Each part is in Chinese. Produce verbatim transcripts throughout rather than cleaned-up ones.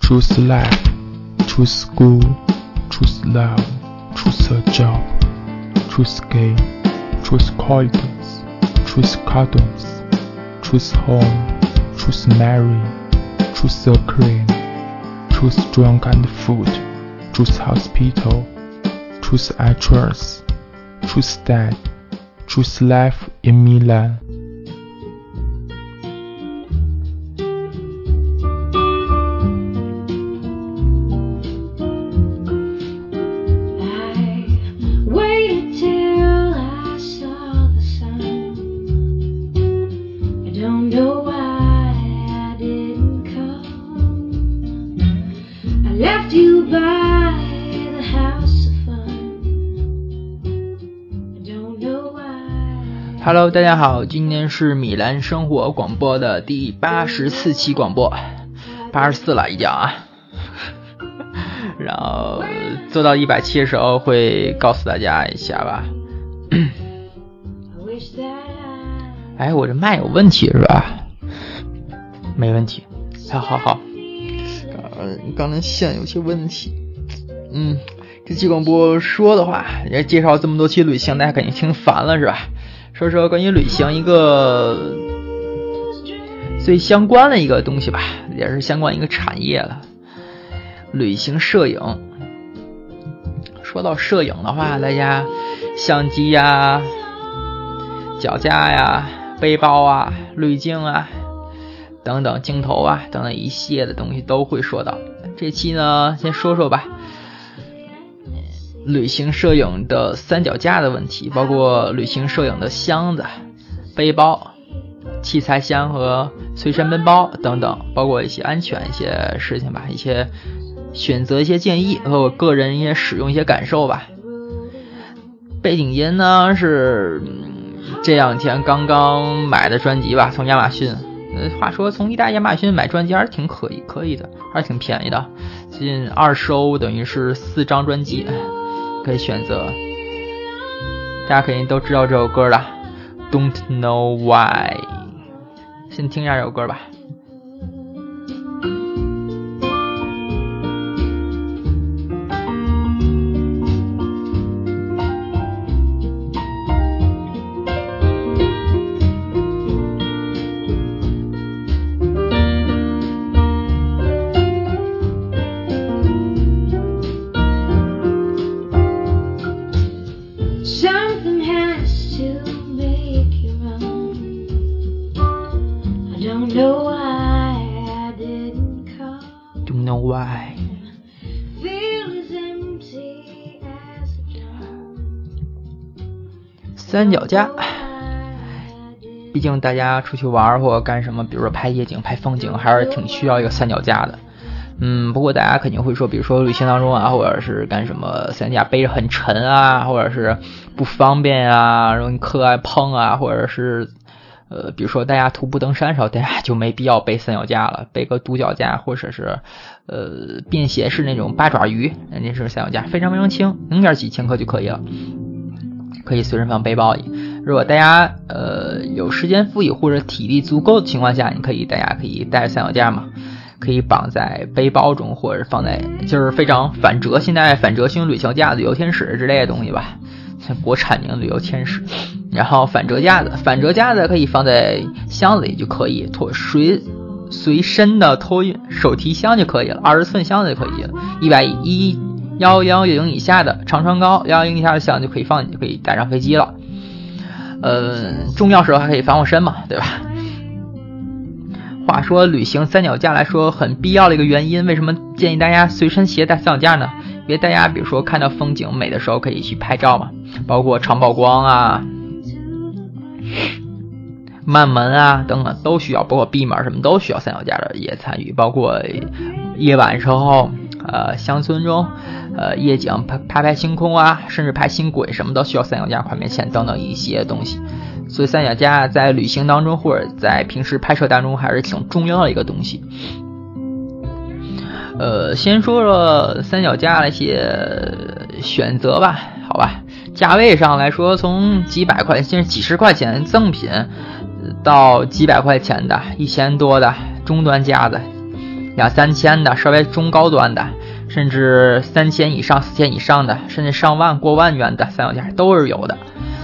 choose life, choose school, choose love, choose a job, choose game, choose corridors, choose cartoons, choose home, choose marry, choose a cream, choose drunk and food, choose hospital, choose actress, choose dad, choose life in Milan. Hello， 大家好，今天是米兰生活广播的第八十四期广播，八十四了已经啊。然后做到一百期的时候会告诉大家一下吧。哎，我这麦有问题是吧？没问题，好好好。刚刚才线有些问题。嗯，这期广播说的话，也介绍这么多期旅行，大家肯定听烦了是吧？说说关于旅行一个最相关的一个东西吧，也是相关一个产业了，旅行摄影。说到摄影的话，大家相机呀、脚架呀、背包啊、滤镜啊等等镜头啊等等一系列的东西都会说到。这期呢先说说吧旅行摄影的三脚架的问题，包括旅行摄影的箱子、背包、器材箱和随身背包等等，包括一些安全一些事情吧，一些选择一些建议和我个人一些使用一些感受吧。背景音呢是这两天刚刚买的专辑吧，从亚马逊。呃，话说从一大亚马逊买专辑还是挺可以可以的，还是挺便宜的，近二十欧等于是四张专辑。可以选择，大家肯定都知道这首歌了 Don't Know Why， 先听一下这首歌吧。三脚架，毕竟大家出去玩或者干什么，比如说拍夜景、拍风景，还是挺需要一个三脚架的。嗯，不过大家肯定会说，比如说旅行当中啊，或者是干什么，三脚架背着很沉啊，或者是不方便啊，容易磕啊、碰啊，或者是呃，比如说大家徒步登山的时候，大家就没必要背三脚架了，背个独脚架或者是呃便携式那种八爪鱼，那是三脚架，非常非常轻，零点几千克就可以了。可以随身放背包里。如果大家呃有时间富裕或者体力足够的情况下，你可以大家可以带三脚架嘛，可以绑在背包中，或者放在就是非常反折，现在反折型旅行架、旅游天使之类的东西吧，像国产名旅游天使。然后反折架子，反折架子可以放在箱子里就可以，拖随随身的托运手提箱就可以了，二十寸箱子就可以了，一百一。幺幺零以下的长穿高，幺幺零以下的箱就可以放，就可以带上飞机了。呃，重要时候还可以防护身嘛，对吧？话说旅行三脚架来说很必要的一个原因，为什么建议大家随身携带三脚架呢？因为大家比如说看到风景美的时候可以去拍照嘛，包括长曝光啊、慢门啊等等都需要，包括闭门什么都需要三脚架的也参与，包括夜晚时候呃乡村中呃夜景拍拍拍星空啊，甚至拍星轨什么都需要三脚架、快门线等等一些东西。所以三脚架在旅行当中或者在平时拍摄当中还是挺重要的一个东西。呃，先说说三脚架的一些选择吧，好吧。价位上来说，从几百块钱、几十块钱赠品，到几百块钱的、一千多的终端架子， 两三千的，稍微中高端的，甚至三千以上、四千以上的，甚至上万、过万元的三脚架都是有的。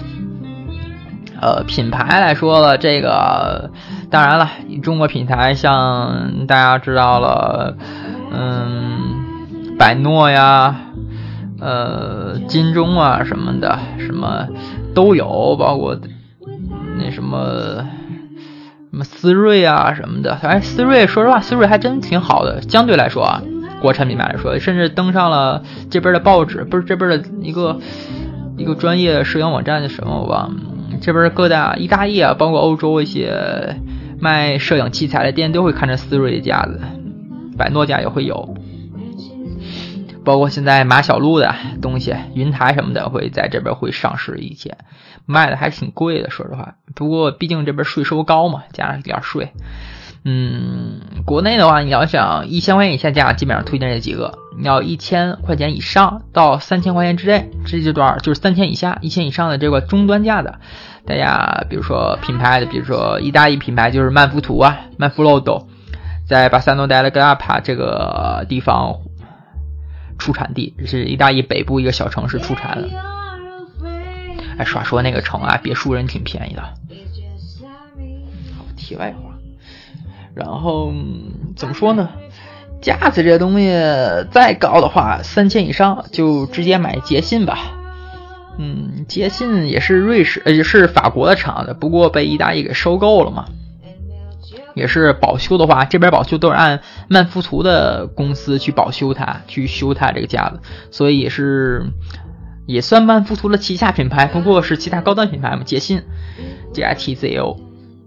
呃，品牌来说了，这个当然了，中国品牌像大家知道了，嗯，百诺呀，呃，金钟啊什么的，什么都有，包括那什么什么思锐啊什么的。哎，思锐说实话，思锐还真挺好的，相对来说啊，国产品牌来说，甚至登上了这边的报纸，不是这边的一个一个专业摄影网站的什么我忘了。这边各大意大利啊，包括欧洲一些卖摄影器材的店都会看着思锐的架子，百诺架也会有，包括现在马小璐的东西，云台什么的会在这边会上市一些，卖的还挺贵的，说实话。不过毕竟这边税收高嘛，加上一点税。嗯，国内的话，你要想一千块钱以下价，基本上推荐这几个。你要一千块钱以上到三千块钱之内，这阶段就是三千以下、一千以上的这个中端价的，大家比如说品牌的，比如说意大利品牌就是曼福图啊，曼福洛多，在巴塞诺戴勒格拉帕这个地方出产地，是意大利北部一个小城市出产的。哎，话说那个城啊，别墅人挺便宜的。好，题外话。然后怎么说呢？架子这东西再高的话，三千以上就直接买捷信吧。嗯，捷信也是瑞士，呃，也是法国的厂的，不过被意大利给收购了嘛。也是保修的话，这边保修都是按曼福图的公司去保修它，去修它这个架子，所以也是也算曼福图的旗下品牌，不过是其他高端品牌嘛，捷信 J I T Z O。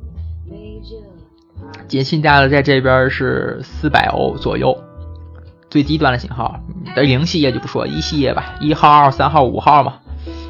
捷信架子在这边是四百欧左右，最低端的型号。的零系列就不说，一系列吧，一号、二、三号、五号嘛。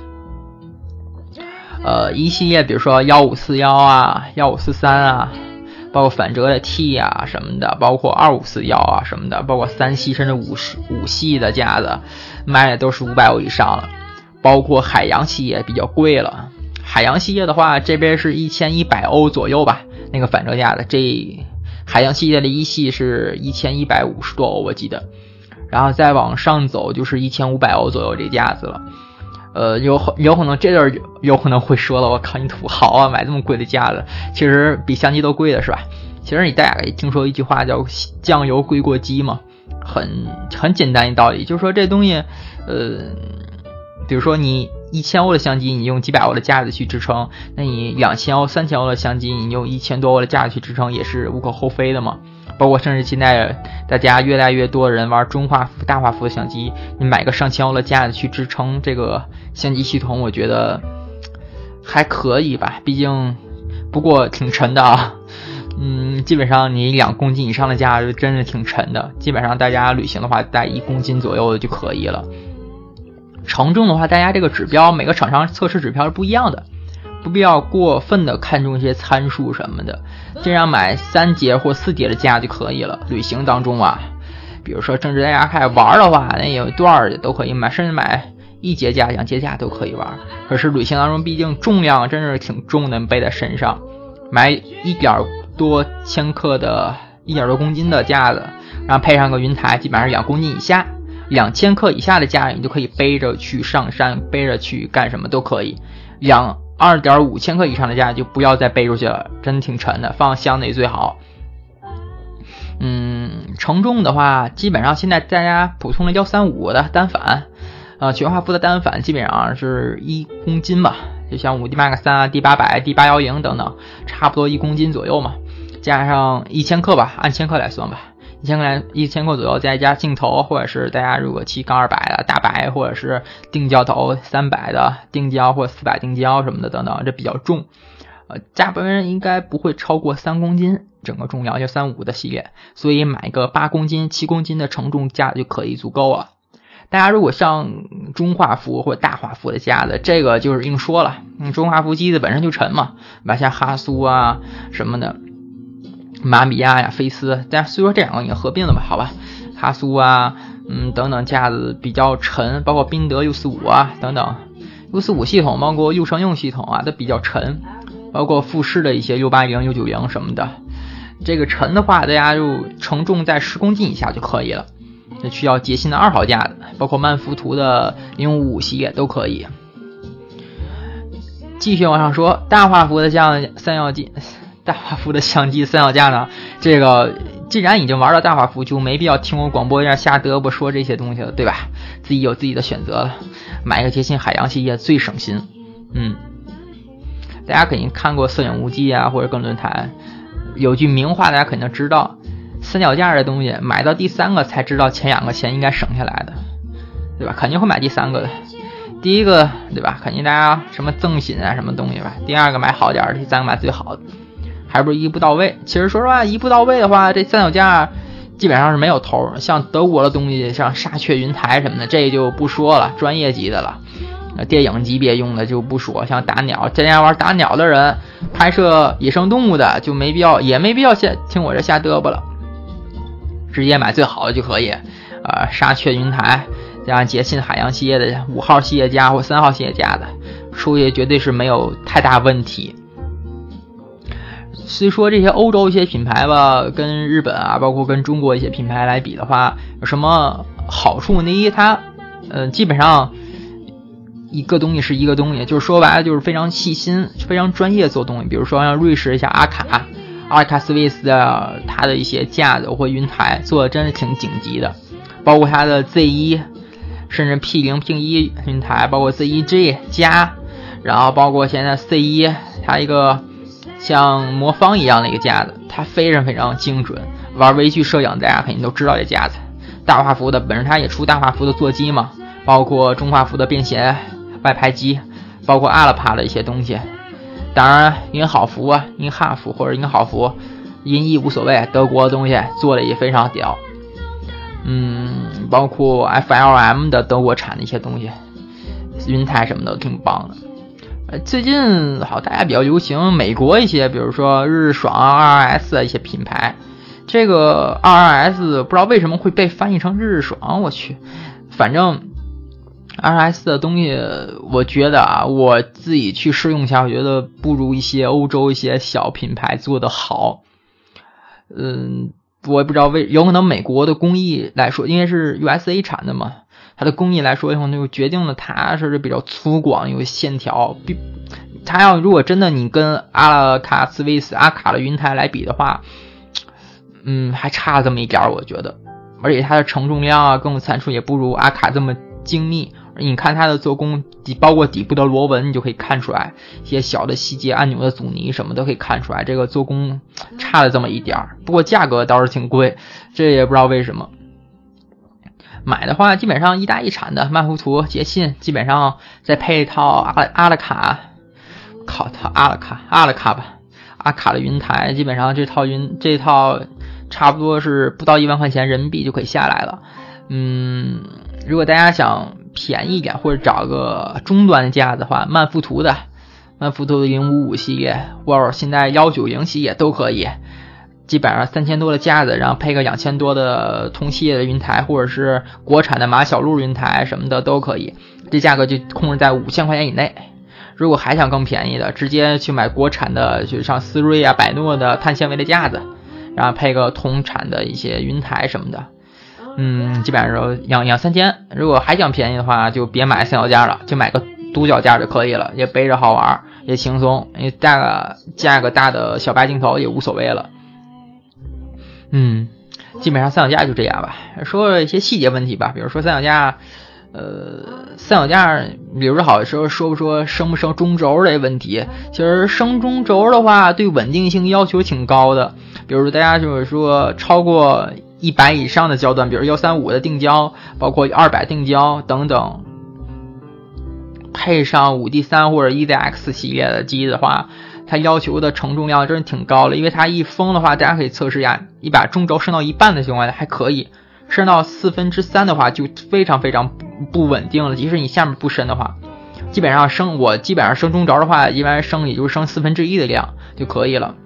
呃，一系列比如说一五四一啊、一五四三啊，包括反折的 T 啊什么的，包括二五四一啊什么的，包括三系甚至五十五系的架子，卖的都是五百欧以上了。包括海洋系列比较贵了，海洋系列的话，这边是一千一百欧左右吧。那个反折架的，这海洋系列的一系是一千一百五十多欧我记得，然后再往上走就是一千五百欧左右这架子了。呃，有有可能这段有可能会说了，我靠你土豪啊，买这么贵的架子，其实比相机都贵的是吧？其实你大家也听说一句话叫酱油贵过鸡嘛，很很简单一道理，就是说这东西，呃，比如说你一千欧的相机，你用几百欧的架子去支撑，那你两千欧、三千欧的相机，你用一千多欧的架子去支撑，也是无可厚非的嘛。包括甚至现在大家越来越多的人玩中画幅、大画幅的相机，你买个上千欧的架子去支撑这个相机系统，我觉得还可以吧。毕竟，不过挺沉的啊。嗯，基本上你两公斤以上的架子真的挺沉的，基本上大家旅行的话带一公斤左右的就可以了。承重的话，大家这个指标每个厂商测试指标是不一样的，不必要过分的看重一些参数什么的，这样买三节或四节的架就可以了。旅行当中啊，比如说甚至大家开始玩的话，那有段的都可以买，甚至买一节架、两节架都可以玩。可是旅行当中毕竟重量真是挺重的，背在身上，买一点多千克的、一点多公斤的架子，然后配上个云台，基本上两公斤以下。两千克以下的架你就可以背着去上山，背着去干什么都可以。两 二点五千克以上的架就不要再背出去了，真的挺沉的，放箱内最好。嗯，承重的话，基本上现在大家普通的一三五的单反，呃，全画幅的单反基本上是一公斤吧，就像五 D Mark 三啊、D 八百、D 八十 等等，差不多一公斤左右嘛，加上一千克吧，按千克来算吧。一千克一千克左右，再加镜头，或者是大家如果骑杠二百的大白，或者是定焦头三百的定焦或四百定焦什么的等等，这比较重，呃，大部分人应该不会超过三公斤，整个重量就三五的系列，所以买个八公斤、七公斤的承重架就可以足够了。大家如果上中画幅或者大画幅的架子，这个就是硬说了，嗯，中画幅机子本身就沉嘛，买像哈苏啊什么的。马比亚呀、菲斯，但虽说这两个也合并了吧，好吧，哈苏啊，嗯，等等架子比较沉，包括宾得 U 四十五 啊等等 ，U 四十五 系统，包括右乘用系统啊，都比较沉，包括富士的一些六八零、六九零什么的， 这个沉的话，大家就承重在十公斤以下就可以了。这需要捷信的二号架子，包括曼福图的零五五系列都可以。继续往上说，大画幅的像三脚机，大画幅的相机三脚架呢，这个既然已经玩到大画幅，就没必要听我广播一样瞎嘚啵说这些东西了，对吧？自己有自己的选择了，买一个捷信海洋系列最省心。嗯，大家肯定看过摄影无忌啊，或者跟论坛有句名话，大家肯定知道，三脚架的东西买到第三个才知道前两个钱应该省下来的，对吧？肯定会买第三个的。第一个，对吧？肯定大家什么赠品啊，什么东西吧。第二个买好点，第三个买最好的，还不是一步到位。其实说实话，一步到位的话，这三脚架基本上是没有头。像德国的东西，像沙雀云台什么的，这就不说了，专业级的了。电影级别用的就不说，像打鸟，这样玩打鸟的人，拍摄野生动物的就没必要，也没必要先听我这瞎嘚啵了，直接买最好的就可以。呃，沙雀云台。像捷信海洋系列的五号系列架或三号系列架的，出去绝对是没有太大问题。虽说这些欧洲一些品牌吧，跟日本啊，包括跟中国一些品牌来比的话，有什么好处？第一，它呃基本上一个东西是一个东西，就是说白了就是非常细心、非常专业做东西。比如说像瑞士一下阿卡、阿卡斯威斯的它的一些架子或云台做的真是挺顶级的，包括它的 Z 一。甚至 P 零 P 一 云台，包括 Z 一 G 加，然后包括现在 C 一，它一个像魔方一样的一个架子，它非常非常精准。玩微距摄影大家肯定都知道这架子。大画幅的本身它也出大画幅的座机嘛，包括中画幅的便携外拍机，包括阿拉帕的一些东西。当然银好幅啊，银哈幅或者银好幅，音译无所谓，德国的东西做的也非常屌。嗯，包括 F L M 的德国产的一些东西，云台什么的都挺棒的。呃，最近好大家比较流行美国一些，比如说日爽 R R S 的一些品牌。这个 R R S 不知道为什么会被翻译成日爽，我去，反正 R R S 的东西，我觉得啊，我自己去试用一下，我觉得不如一些欧洲一些小品牌做得好。嗯。我也不知道为有可能美国的工艺来说，因为是 U S A 产的嘛，它的工艺来说以后就决定了它是比较粗犷有线条。它要如果真的你跟阿拉卡斯威斯阿卡的云台来比的话，嗯，还差这么一点我觉得。而且它的承重量啊各种参数也不如阿卡这么精密。你看它的做工，包括底部的螺纹，你就可以看出来一些小的细节，按钮的阻尼什么都可以看出来，这个做工差了这么一点儿。不过价格倒是挺贵，这也不知道为什么。买的话，基本上意大利产的曼福图、捷信，基本上再配一套阿拉阿拉卡，靠它阿拉卡阿拉卡吧，阿卡的云台，基本上这套云这套差不多是不到一万块钱人民币就可以下来了。嗯，如果大家想便宜一点或者找个中端的架子的话，曼福图的曼福图的零五五系列或者现在一九零系列都可以，基本上三千多的架子，然后配个两千多的同系列的云台，或者是国产的马小璐云台什么的都可以，这价格就控制在五千块钱以内。如果还想更便宜的，直接去买国产的，就像思锐啊、百诺的碳纤维的架子，然后配个同产的一些云台什么的。嗯，基本上两两三千。如果还想便宜的话，就别买三脚架了，就买个独脚架就可以了，也背着好玩，也轻松，因为带个加个大的小白镜头也无所谓了。嗯，基本上三脚架就这样吧。说了一些细节问题吧，比如说三脚架，呃，三脚架，比如说好说说不说升不升中轴这问题。其实升中轴的话，对稳定性要求挺高的。比如说大家就是说超过一百以上的焦段，比如一三五的定焦，包括二百定焦等等，配上 五 D 三 或者 E Z X 系列的机的话，它要求的承重量真是挺高的。因为它一封的话，大家可以测试一下，你把中轴升到一半的情况下还可以，升到四分之三的话就非常非常不稳定了。即使你下面不深的话，基本上升我基本上升中轴的话，一般升也就是升四分之一的量就可以了。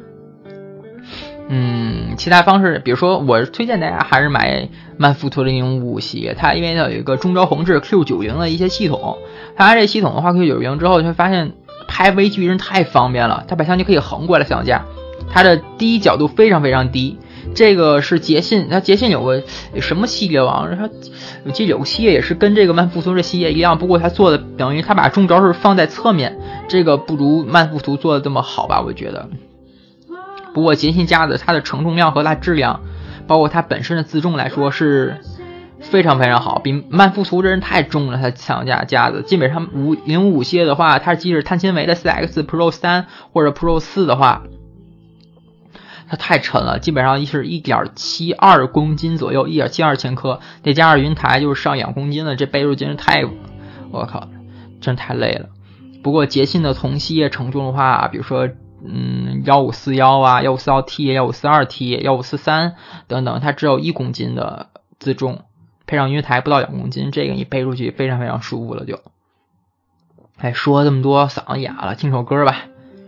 嗯，其他方式，比如说我推荐大家还是买曼福图零五五系列，它因为它有一个中轴横置 Q 九十 的一些系统，它这系统的话 Q 九十 之后就会发现拍微距真太方便了，它把相机可以横过来相架， 它的第一角度非常非常低。这个是捷信，它捷信有个有什么系列网，它我记得有个系列也是跟这个曼富图这系列一样，不过它做的等于它把中轴是放在侧面，这个不如曼富图做的这么好吧，我觉得。不过捷信夹子它的承重量和它质量，包括它本身的自重来说是非常非常好，比曼富图这人太重了，它三脚架夹子基本上五零五系列的话，它即使碳纤维的 四 X Pro 三或者 Pro 四的话。它太沉了，基本上是 一点七二公斤左右 ，一点七二千克，再加上云台就是上两公斤了，这背入真是太，我靠，真太累了。不过捷信的同系列承重的话，比如说嗯一五四一啊 一五四一 T 一五四二 T 一五四三等等，它只有一公斤的自重，配上云台不到两公斤，这个你背出去非常非常舒服了就。哎，说这么多嗓子哑了，听首歌吧。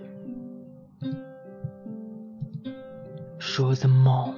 说什么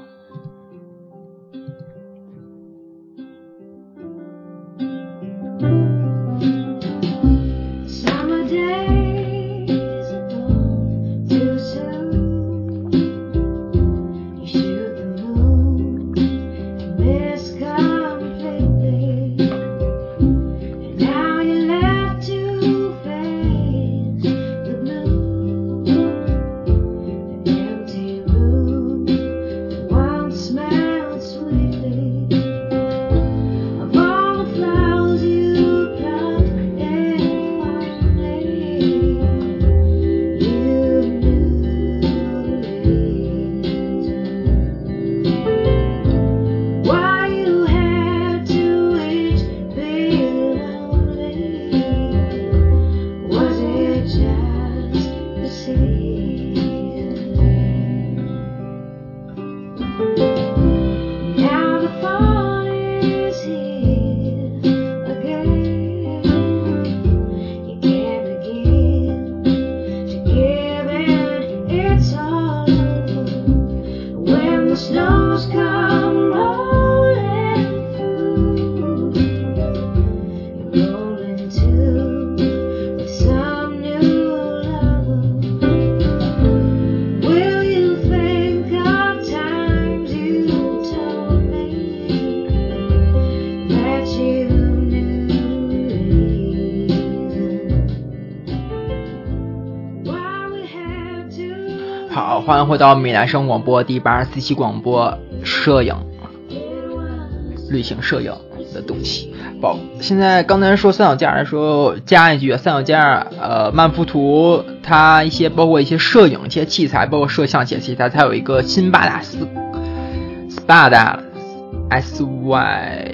好，欢迎回到米兰声广播第八十四期广播，摄影旅行摄影的东西。包现在刚才说三脚架的时候加一句，三脚架呃曼富图它一些包括一些摄影一些器材，包括摄像一些器材，它有一个新巴达斯 Spada S Y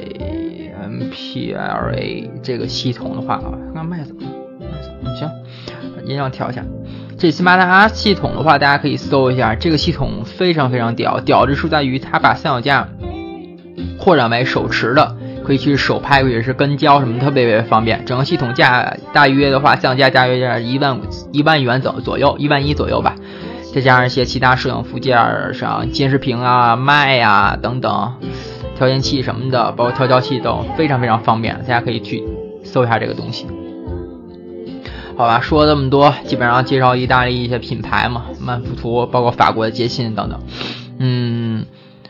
M P L A 这个系统的话，刚刚麦怎么麦怎么行，音量调一下。这新巴达系统的话，大家可以搜一下，这个系统非常非常屌，屌之处在于它把三脚架扩展为手持的，可以去手拍，或者是跟焦什么特别特别方便。整个系统价大约的话，三脚架大约是一万一万元左左右，一万一左右吧。再加上一些其他摄影附件，像监视屏啊、麦啊等等，调节器什么的，包括调焦器都非常非常方便，大家可以去搜一下这个东西。好吧，说这么多，基本上介绍意大利一些品牌嘛，曼富图，包括法国的捷信等等。嗯，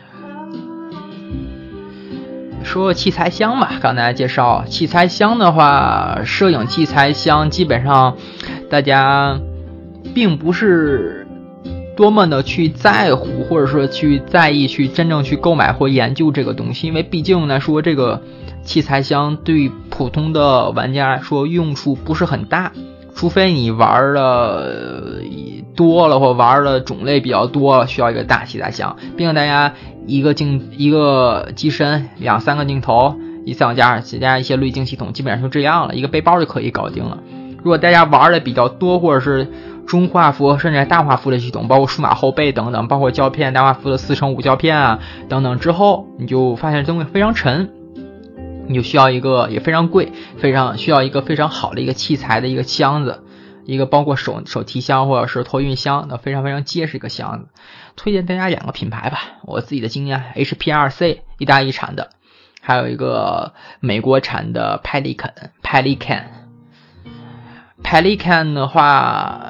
说器材箱吧，刚才介绍器材箱的话，摄影器材箱基本上大家并不是多么的去在乎，或者说去在意，去真正去购买或研究这个东西，因为毕竟来说，这个器材箱对普通的玩家来说用处不是很大。除非你玩的多了或玩的种类比较多了，需要一个大器材箱。毕竟大家一个镜一个机身两三个镜头一三脚架再加一些滤镜系统，基本上就这样了，一个背包就可以搞定了。如果大家玩的比较多，或者是中画幅甚至大画幅的系统，包括数码后背等等，包括胶片大画幅的四乘五胶片啊等等之后，你就发现这东西非常沉，你就需要一个也非常贵，非常需要一个非常好的一个器材的一个箱子，一个包括手手提箱或者是托运箱的非常非常结实一个箱子。推荐大家两个品牌吧，我自己的经验 H P R C 意大利产的，还有一个美国产的 Pelican Pelican Pelican 的话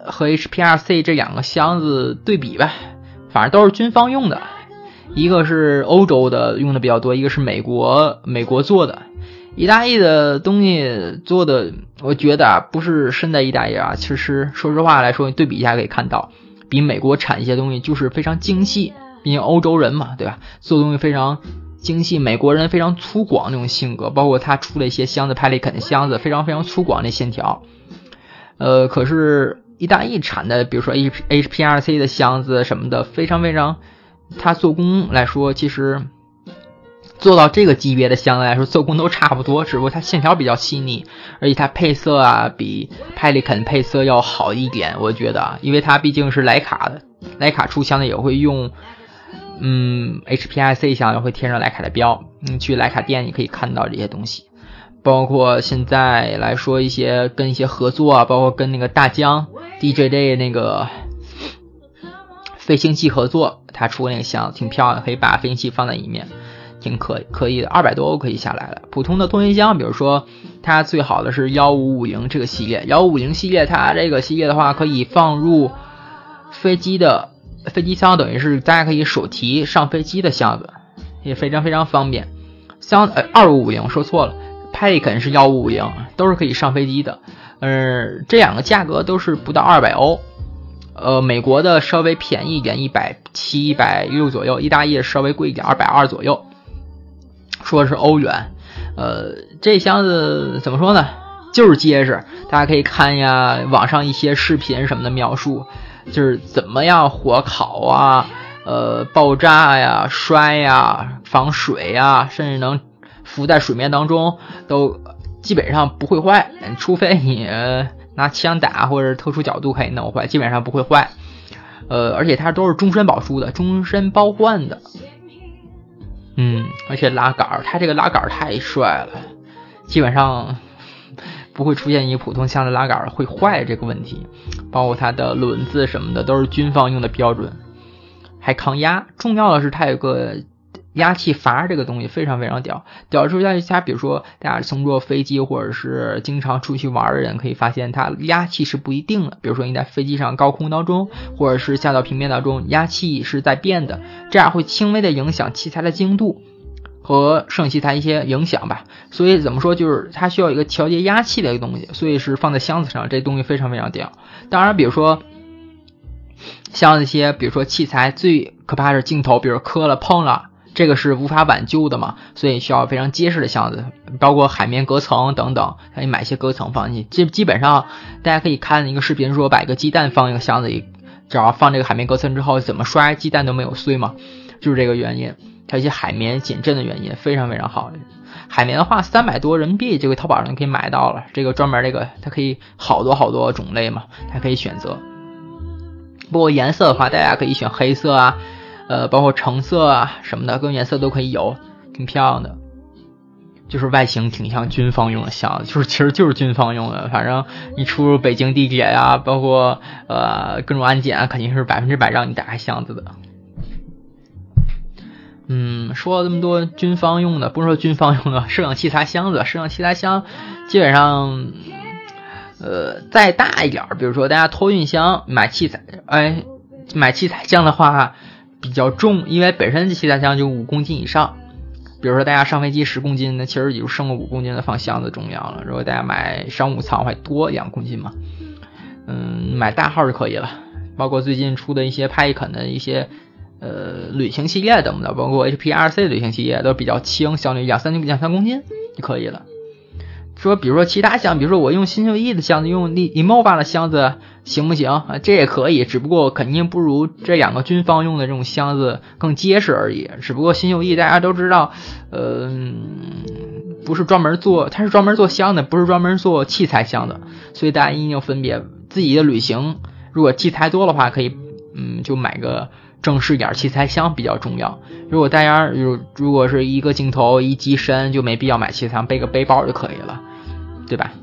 和 H P R C 这两个箱子对比吧，反正都是军方用的，一个是欧洲的用的比较多，一个是美国美国做的。意大利的东西做的，我觉得啊，不是身在意大利啊，其实说实话来说，对比一下可以看到，比美国产一些东西就是非常精细，毕竟欧洲人嘛，对吧？做东西非常精细，美国人非常粗犷那种性格，包括他出了一些箱子，派利肯的箱子，非常非常粗犷那线条。呃，可是意大利产的，比如说 H P R C 的箱子什么的，非常非常，它做工来说，其实做到这个级别的箱子来说，做工都差不多，只不过它线条比较细腻，而且它配色啊，比派利肯配色要好一点，我觉得，因为它毕竟是徕卡的，徕卡出箱的也会用，嗯 ，H P R C 箱也会贴上徕卡的标，你去徕卡店你可以看到这些东西。包括现在来说一些跟一些合作啊，包括跟那个大疆 D J J 那个飞行器合作，他出那个箱挺漂亮，可以把飞行器放在里面，挺可可以的，二百多欧可以下来了。普通的通讯箱，比如说它最好的是一五五零这个系列，一五五零系列它这个系列的话可以放入飞机的飞机箱，等于是大家可以手提上飞机的箱子，也非常非常方便。箱呃二五五零说错了。派利肯是一五五零，都是可以上飞机的。呃，这两个价格都是不到二百欧。呃，美国的稍微便宜一点，一百七、一百六左右；意大利的稍微贵一点，二百二左右。说的是欧元。呃，这箱子怎么说呢？就是结实。大家可以看呀，网上一些视频什么的描述，就是怎么样火烤啊，呃，爆炸呀、摔呀、防水呀，甚至能浮在水面当中，都基本上不会坏，除非你拿枪打或者特殊角度可以弄坏，基本上不会坏。呃，而且它都是终身保输的，终身包换的。嗯，而且拉杆，它这个拉杆太帅了，基本上不会出现一普通箱的拉杆会坏这个问题。包括它的轮子什么的都是军方用的标准，还抗压。重要的是它有个压气阀，这个东西非常非常屌，屌出在它，比如说大家乘坐飞机或者是经常出去玩的人可以发现，它压气是不一定的。比如说你在飞机上高空当中，或者是下到平面当中，压气是在变的，这样会轻微的影响器材的精度和摄影器材一些影响吧。所以怎么说，就是它需要一个调节压气的一个东西，所以是放在箱子上，这东西非常非常屌。当然，比如说像一些比如说器材最可怕是镜头，比如磕了碰了。这个是无法挽救的嘛，所以需要非常结实的箱子，包括海绵隔层等等，可以买一些隔层放进去。基基本上大家可以看一个视频，说把一个鸡蛋放一个箱子里，只要放这个海绵隔层之后，怎么摔鸡蛋都没有碎嘛，就是这个原因。还有一些海绵减震的原因，非常非常好。海绵的话，三百多人民币，这个淘宝上可以买到了。这个专门这个它可以好多好多种类嘛，它可以选择。不过颜色的话，大家可以选黑色啊。呃，包括橙色啊什么的，各种颜色都可以有，挺漂亮的。就是外形挺像军方用的箱子，就是其实就是军方用的。反正你出入北京地铁呀，包括呃各种安检啊，肯定是百分之百让你打开箱子的。嗯，说了这么多军方用的，不是说军方用的摄影器材箱子，摄影器材箱基本上呃再大一点，比如说大家托运箱买器材，哎，买器材箱的话。比较重，因为本身这器材箱就五公斤以上，比如说大家上飞机十公斤，那其实也就剩了五公斤的放箱子重量了。如果大家买商务舱会多两公斤嘛，嗯，买大号就可以了。包括最近出的一些派利肯的一些呃旅行系列等等，包括 H P R C 的旅行系列都比较轻，相对两三两三公斤就可以了。说比如说其他箱，比如说我用新秀翼的箱子，用 Imova 的箱子行不行啊？这也可以，只不过肯定不如这两个军方用的这种箱子更结实而已。只不过新秀翼大家都知道，呃，不是专门做，它是专门做箱的，不是专门做器材箱的，所以大家一定要分别自己的旅行。如果器材多的话，可以嗯就买个正式点器材箱比较重要。如果大家如如果是一个镜头一机身，就没必要买器材箱，背个背包就可以了，对吧？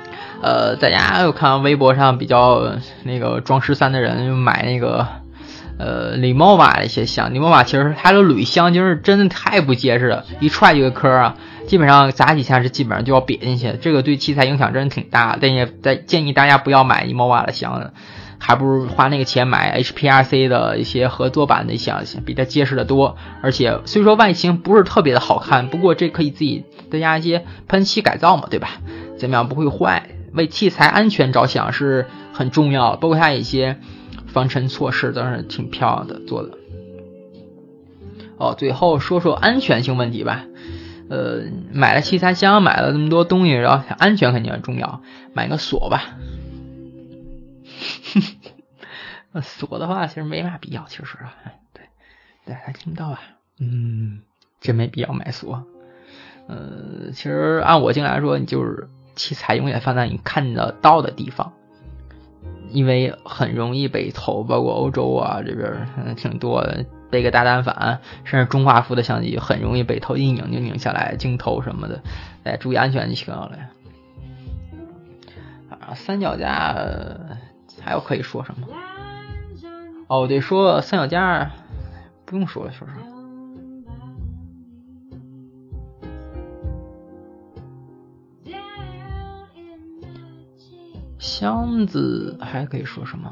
呃，大家有看微博上比较那个装十三的人买那个呃李茂马的一些箱，李茂马其实它的铝箱就是真的太不结实了，一踹一个坑啊，基本上砸几下是基本上就要瘪进去，这个对器材影响真的挺大，但也在建议大家不要买李茂马的箱，还不如花那个钱买 H P R C 的一些合作版的箱，比它结实的多，而且虽说外形不是特别的好看，不过这可以自己再加一些喷漆改造嘛，对吧？怎么样不会坏，为器材安全着想是很重要的，包括它一些防尘措施都是挺漂亮的做的。哦，最后说说安全性问题吧。呃，买了器材箱，买了这么多东西，然后安全肯定很重要，买个锁吧。锁的话其实没啥必要，其实啊，对，大家听不到吧？嗯，真没必要买锁。呃，其实按我经验来说，你就是器材永远放在你看得到的地方，因为很容易被偷，包括欧洲啊这边、嗯、挺多的，背个大单反，甚至中画幅的相机很容易被偷，一拧就拧下来，镜头什么的，大家注意安全就行了。啊，三脚架还有可以说什么？哦，对，说三脚架不用说了，说说。箱子还可以说什么？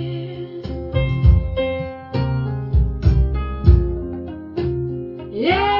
Yeah.